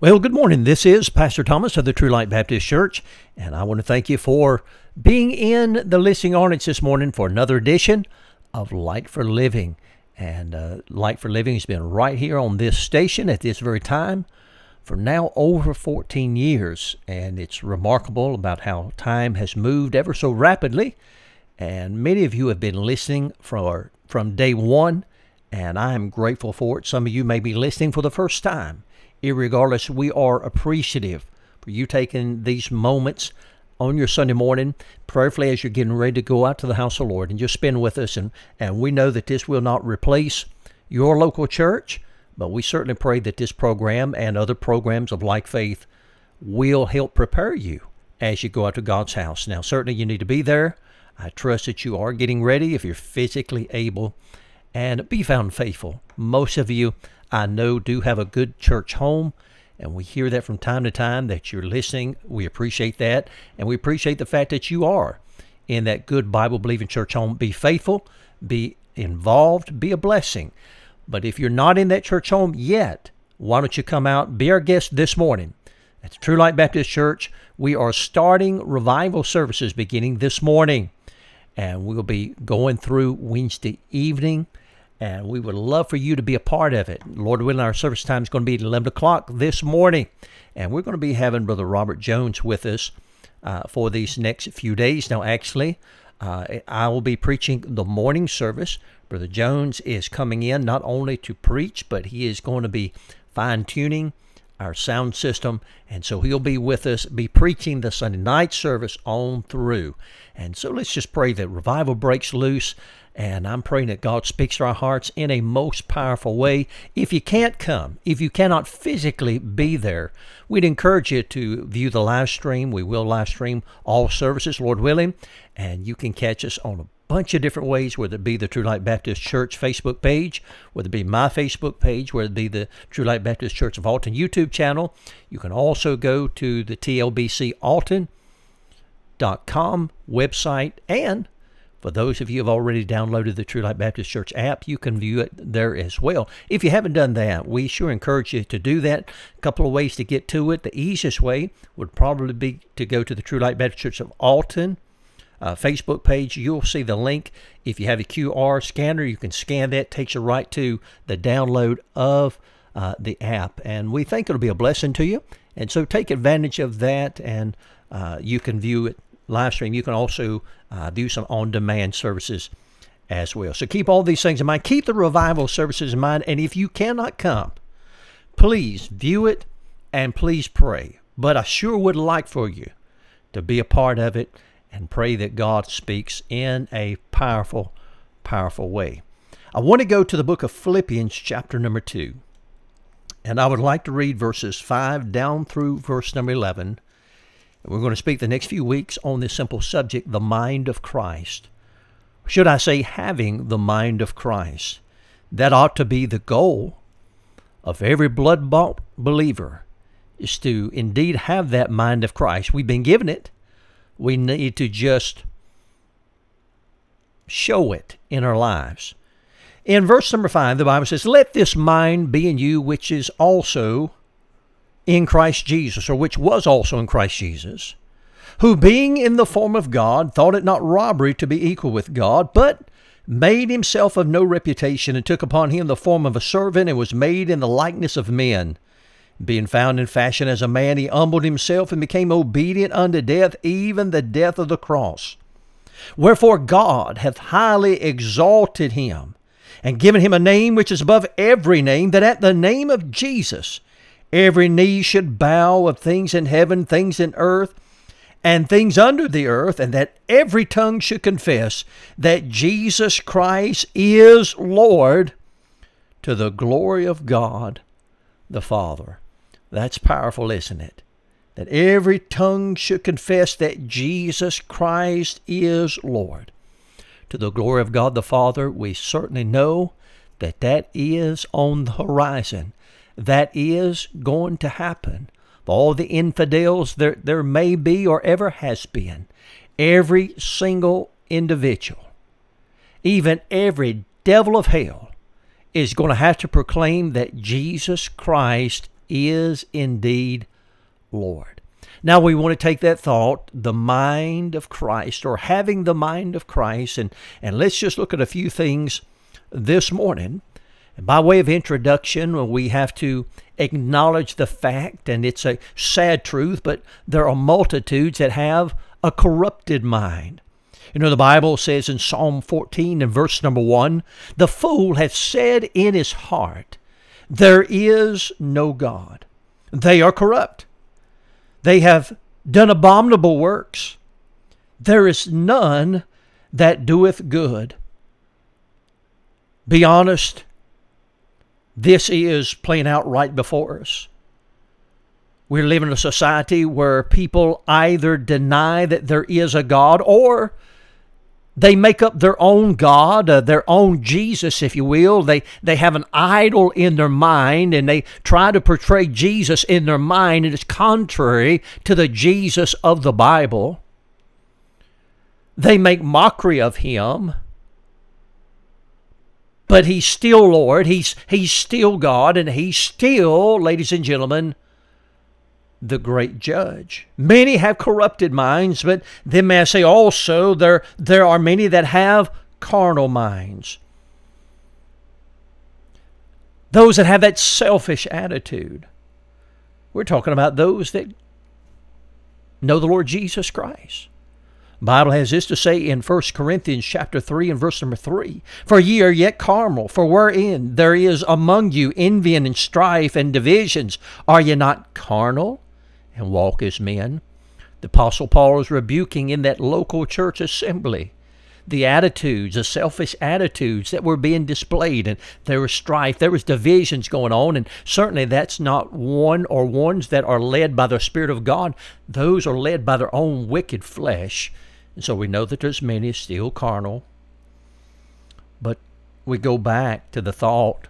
Well, good morning. This is Pastor Thomas of the True Light Baptist Church, and I want to thank you for being in the listening audience this morning for another edition of Light for Living. And Light for Living has been right here on this station at this very time for now over 14 years, and it's remarkable about how time has moved ever so rapidly, and many of you have been listening from day one, and I am grateful for it. Some of you may be listening for the first time. Irregardless, we are appreciative for you taking these moments on your Sunday morning, prayerfully as you're getting ready to go out to the house of the Lord and just spend with us. And we know that this will not replace your local church, but we certainly pray that this program and other programs of Like Faith will help prepare you as you go out to God's house. Now, certainly you need to be there. I trust that you are getting ready if you're physically able, and be found faithful. Most of you, I know, do have a good church home, and we hear that from time to time that you're listening. We appreciate that, and we appreciate the fact that you are in that good Bible-believing church home. Be faithful, be involved, be a blessing. But if you're not in that church home yet, why don't you come out, be our guest this morning at the True Light Baptist Church. We are starting revival services beginning this morning, and we'll be going through Wednesday evening. And we would love for you to be a part of it. Lord willing, our service time is going to be at 11 o'clock this morning. And we're going to be having Brother Robert Jones with us for these next few days. Now, actually, I will be preaching the morning service. Brother Jones is coming in not only to preach, but he is going to be fine-tuning our sound system. And so he'll be with us, be preaching the Sunday night service on through. And so let's just pray that revival breaks loose. And I'm praying that God speaks to our hearts in a most powerful way. If you can't come, if you cannot physically be there, we'd encourage you to view the live stream. We will live stream all services, Lord willing. And you can catch us on a bunch of different ways, whether it be the True Light Baptist Church Facebook page, whether it be my Facebook page, whether it be the True Light Baptist Church of Alton YouTube channel. You can also go to the tlbcalton.com website, and for those of you who have already downloaded the True Light Baptist Church app, you can view it there as well. If you haven't done that, we sure encourage you to do that. A couple of ways to get to it. The easiest way would probably be to go to the True Light Baptist Church of Alton Facebook page. You'll see the link. If you have a QR scanner, you can scan that. It takes you right to the download of the app. And we think it'll be a blessing to you. And so take advantage of that, and you can view it live stream. You can also do some on-demand services as well. So keep all these things in mind. Keep the revival services in mind. And if you cannot come, please view it and please pray. But I sure would like for you to be a part of it and pray that God speaks in a powerful, powerful way. I want to go to the book of Philippians, chapter number 2. And I would like to read verses 5 down through verse number 11. We're going to speak the next few weeks on this simple subject, the mind of Christ. Should I say, having the mind of Christ? That ought to be the goal of every blood-bought believer, is to indeed have that mind of Christ. We've been given it. We need to just show it in our lives. In verse number 5, the Bible says, "Let this mind be in you, which is also in Christ Jesus," or which was also in Christ Jesus, "who being in the form of God, thought it not robbery to be equal with God, but made himself of no reputation, and took upon him the form of a servant, and was made in the likeness of men. Being found in fashion as a man, he humbled himself and became obedient unto death, even the death of the cross. Wherefore God hath highly exalted him, and given him a name which is above every name, that at the name of Jesus every knee should bow, of things in heaven, things in earth, and things under the earth, and that every tongue should confess that Jesus Christ is Lord, to the glory of God the Father." That's powerful, isn't it? That every tongue should confess that Jesus Christ is Lord, to the glory of God the Father. We certainly know that that is on the horizon. That is going to happen. For all the infidels there may be or ever has been, every single individual, even every devil of hell, is going to have to proclaim that Jesus Christ is indeed Lord. Now we want to take that thought, the mind of Christ, or having the mind of Christ, and let's just look at a few things this morning. And by way of introduction, we have to acknowledge the fact, and it's a sad truth, but there are multitudes that have a corrupted mind. You know, the Bible says in Psalm 14 and verse number 1, the fool hath said in his heart, there is no God. They are corrupt. They have done abominable works. There is none that doeth good. Be honest. This is playing out right before us. We live in a society where people either deny that there is a God, or they make up their own God, their own Jesus, if you will. They have an idol in their mind, and they try to portray Jesus in their mind, and it's contrary to the Jesus of the Bible. They make mockery of him, but he's still Lord. He's still God, and he's still, ladies and gentlemen, the great judge. Many have corrupted minds, but then may I say also there are many that have carnal minds. Those that have that selfish attitude. We're talking about those that know the Lord Jesus Christ. The Bible has this to say in 1 Corinthians chapter 3 and verse number 3. For ye are yet carnal, for wherein there is among you envying and strife and divisions, are ye not carnal and walk as men? The Apostle Paul is rebuking in that local church assembly the attitudes, the selfish attitudes that were being displayed, and there was strife, there was divisions going on, and certainly that's not one or ones that are led by the Spirit of God. Those are led by their own wicked flesh. And so we know that there's many still carnal. But we go back to the thought,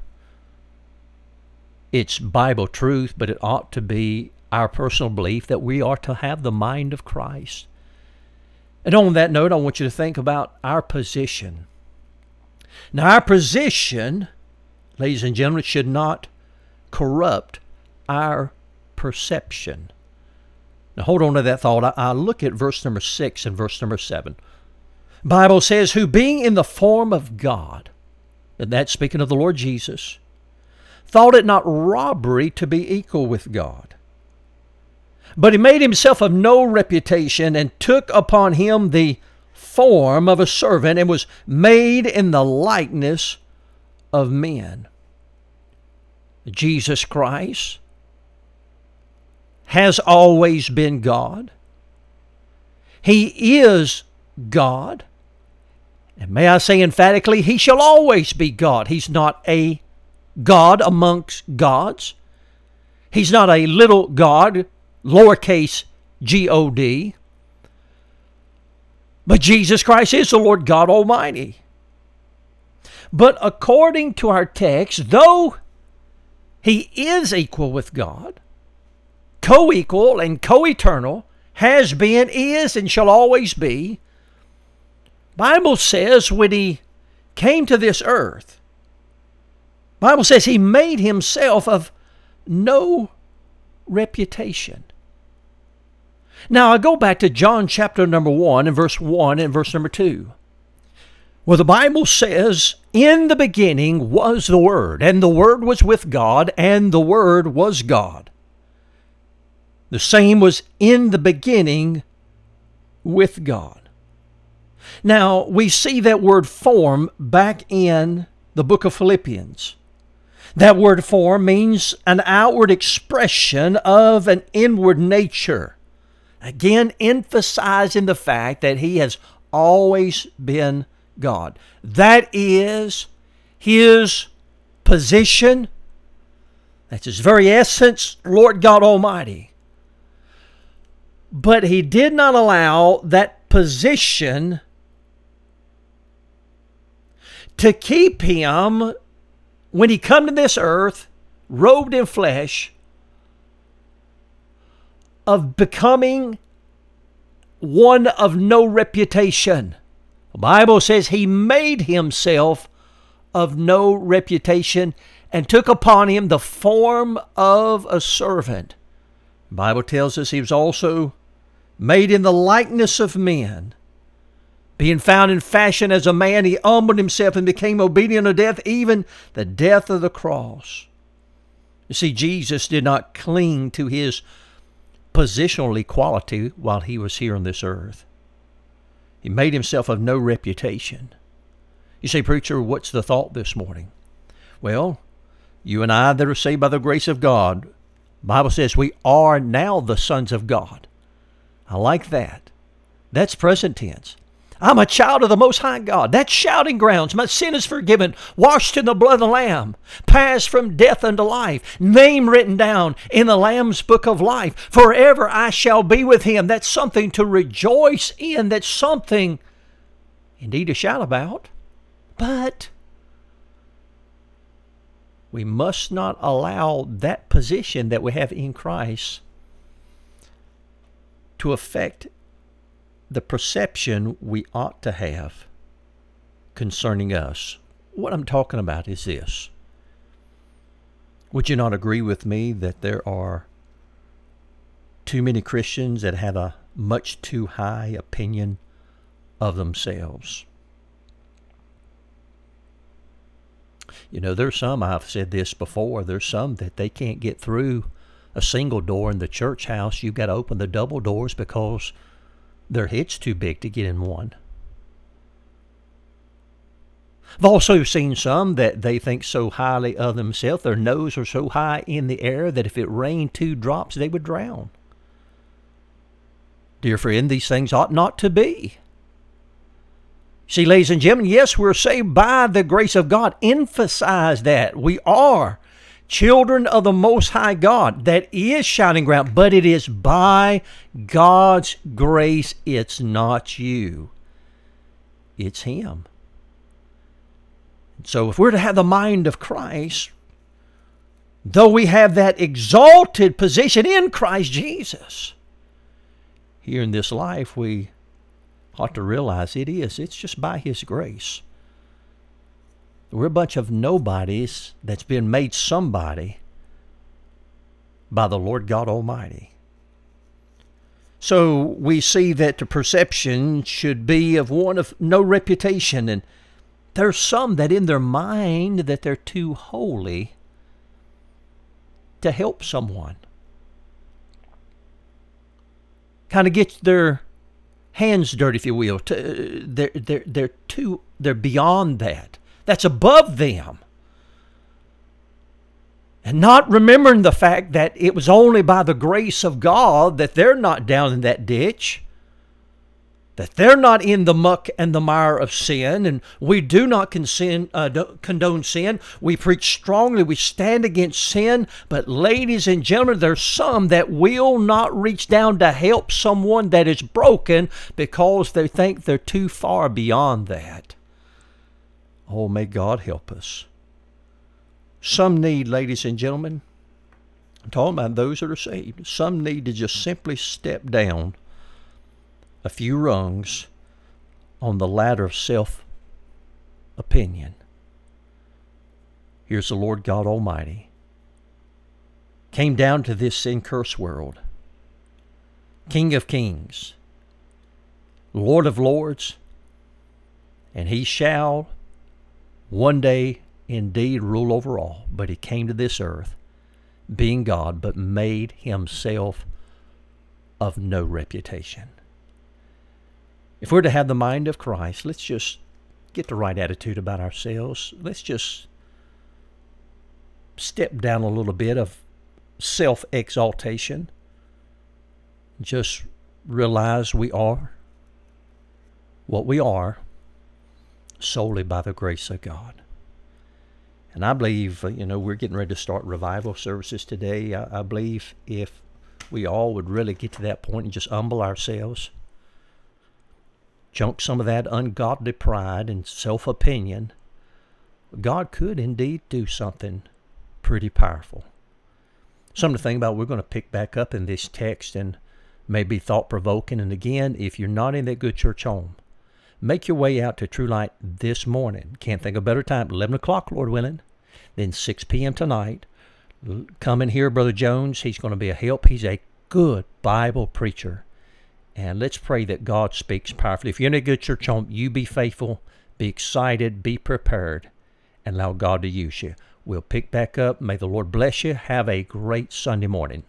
it's Bible truth, but it ought to be our personal belief that we are to have the mind of Christ. And on that note, I want you to think about our position. Now, our position, ladies and gentlemen, should not corrupt our perception. Now, hold on to that thought. I look at verse number 6 and verse number 7. The Bible says, who being in the form of God, and that's speaking of the Lord Jesus, thought it not robbery to be equal with God. But he made himself of no reputation, and took upon him the form of a servant, and was made in the likeness of men. Jesus Christ has always been God. He is God. And may I say emphatically, he shall always be God. He's not a God amongst gods. He's not a little God, lowercase G-O-D. But Jesus Christ is the Lord God Almighty. But according to our text, though he is equal with God, co-equal and co-eternal, has been, is, and shall always be, Bible says when he came to this earth, Bible says he made himself of no reputation. Now I go back to John chapter number 1 and verse 1 and verse number 2. Well, the Bible says, in the beginning was the Word, and the Word was with God, and the Word was God. The same was in the beginning with God. Now, we see that word form back in the book of Philippians. That word form means an outward expression of an inward nature. Again, emphasizing the fact that he has always been God. That is his position. That's his very essence, Lord God Almighty. But he did not allow that position to keep him, when he come to this earth, robed in flesh, of becoming one of no reputation. The Bible says he made himself of no reputation, and took upon him the form of a servant. The Bible tells us he was also made in the likeness of men. Being found in fashion as a man, he humbled himself and became obedient to death, even the death of the cross. You see, Jesus did not cling to his positional equality while he was here on this earth. He made himself of no reputation. You say, preacher, what's the thought this morning? Well, you and I that are saved by the grace of God, the Bible says we are now the sons of God. I like that. That's present tense. I'm a child of the Most High God. That's shouting grounds. My sin is forgiven, washed in the blood of the Lamb, passed from death unto life, name written down in the Lamb's book of life. Forever I shall be with him. That's something to rejoice in. That's something indeed to shout about. But we must not allow that position that we have in Christ to affect the perception we ought to have concerning us. What I'm talking about is this. Would you not agree with me that there are too many Christians that have a much too high opinion of themselves? You know, there's some, I've said this before, there's some that they can't get through a single door in the church house. You've got to open the double doors because their head's too big to get in one. I've also seen some that they think so highly of themselves, their nose are so high in the air that if it rained 2 drops, they would drown. Dear friend, these things ought not to be. See, ladies and gentlemen, yes, we're saved by the grace of God. Emphasize that. We are children of the Most High God. That is shouting ground, but it is by God's grace. It's not you. It's Him. So if we're to have the mind of Christ, though we have that exalted position in Christ Jesus, here in this life we ought to realize it's just by His grace. We're a bunch of nobodies that's been made somebody by the Lord God Almighty. So we see that the perception should be of one of no reputation, and there's some that in their mind that they're too holy to help someone. Kind of get their hands dirty, if you will. They're beyond that. That's above them. And not remembering the fact that it was only by the grace of God that they're not down in that ditch, that they're not in the muck and the mire of sin, and we do not condone sin. We preach strongly. We stand against sin. But ladies and gentlemen, there's some that will not reach down to help someone that is broken because they think they're too far beyond that. Oh, may God help us. Some need, ladies and gentlemen, I'm talking about those that are saved, some need to just simply step down a few rungs on the ladder of self-opinion. Here's the Lord God Almighty. Came down to this sin-cursed world. King of kings. Lord of lords. And He shall one day indeed rule over all. But He came to this earth, being God, but made Himself of no reputation. If we're to have the mind of Christ, let's just get the right attitude about ourselves. Let's just step down a little bit of self-exaltation. Just realize we are what we are solely by the grace of God. And I believe, we're getting ready to start revival services today. I believe if we all would really get to that point and just humble ourselves, chunk some of that ungodly pride and self-opinion, God could indeed do something pretty powerful. Something to think about. We're going to pick back up in this text and maybe thought-provoking. And again, if you're not in that good church home, make your way out to True Light this morning. Can't think of a better time. 11 o'clock, Lord willing. Then 6 p.m. tonight, come and hear Brother Jones. He's going to be a help. He's a good Bible preacher. And let's pray that God speaks powerfully. If you're in a good church home, you be faithful, be excited, be prepared, and allow God to use you. We'll pick back up. May the Lord bless you. Have a great Sunday morning.